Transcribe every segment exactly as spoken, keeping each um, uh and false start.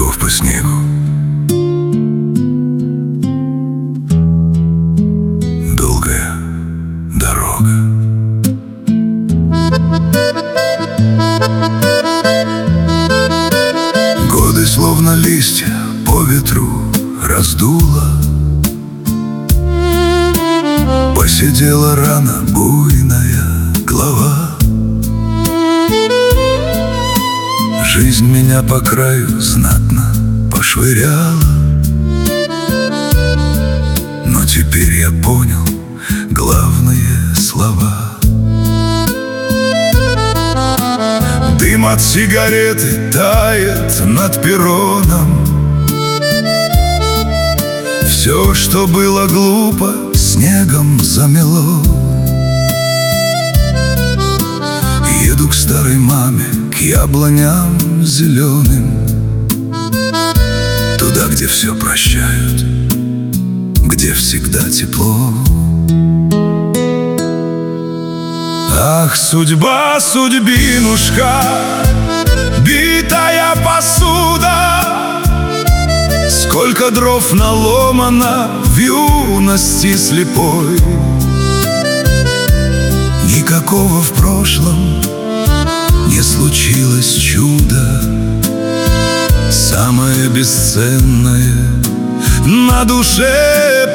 шагов по снегу. Долгая дорога. Годы словно листья по ветру раздуло. Посидела рано буйная голова. Жизнь меня по краю знатно пошвыряла. Но теперь я понял главные слова. Дым от сигареты тает над перроном. Все, что было глупо, снегом замело. Еду к старой маме, к яблоням зеленым, туда, где все прощают, где всегда тепло. Ах, судьба, судьбинушка, битая посуда, сколько дров наломано в юности слепой. Никакого в прошлом не случилось чуда. Самое бесценное на душе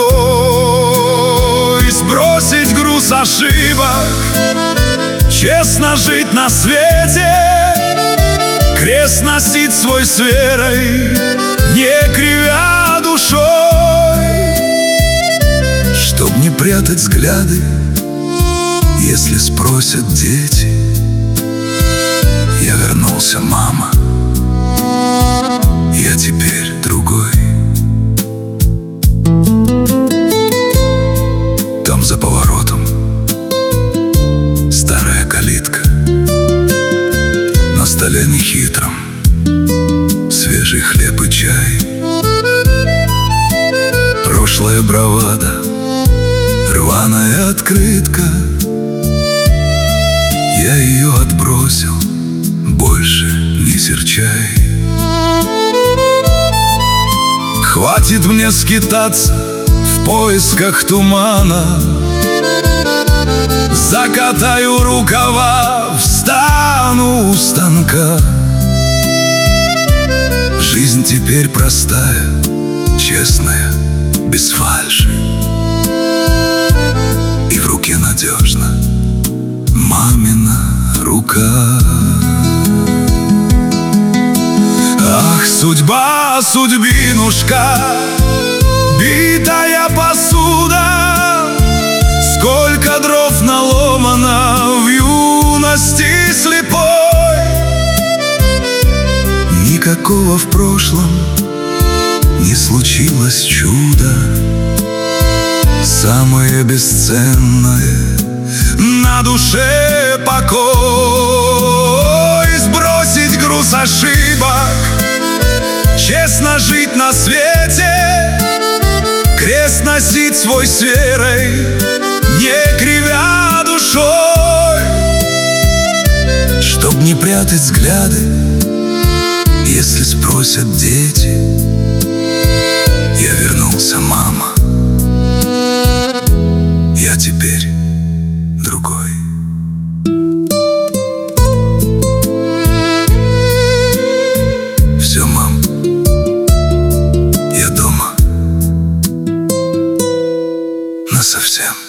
покой. Сбросить груз ошибок, честно жить на свете, крест носить свой с верой, не кривя душой. Чтоб не прятать взгляды, если спросят дети. Я вернулся, мама, я теперь другой. Там за поворотом старая калитка, на столе нехитром свежий хлеб и чай. Прошлая бравада, рваная открытка, я ее отбросил, больше не серчай. Хватит мне скитаться в поисках тумана. Закатаю рукава, встану у станка. Жизнь теперь простая, честная, без фальши, и в руке надежно мамина рука. Ах, судьба, судьбинушка, битая посуда, сколько дров наломано в юности слепой. Никакого в прошлом не случилось чуда. Самое бесценное на душе покой. Сбросить груз ошибок, честно жить на свете, крест носить свой с верой, не кривя душой. Чтоб не прятать взгляды, если спросят дети. Я вернулся, мама, я теперь другой. Все, мам, я дома насовсем.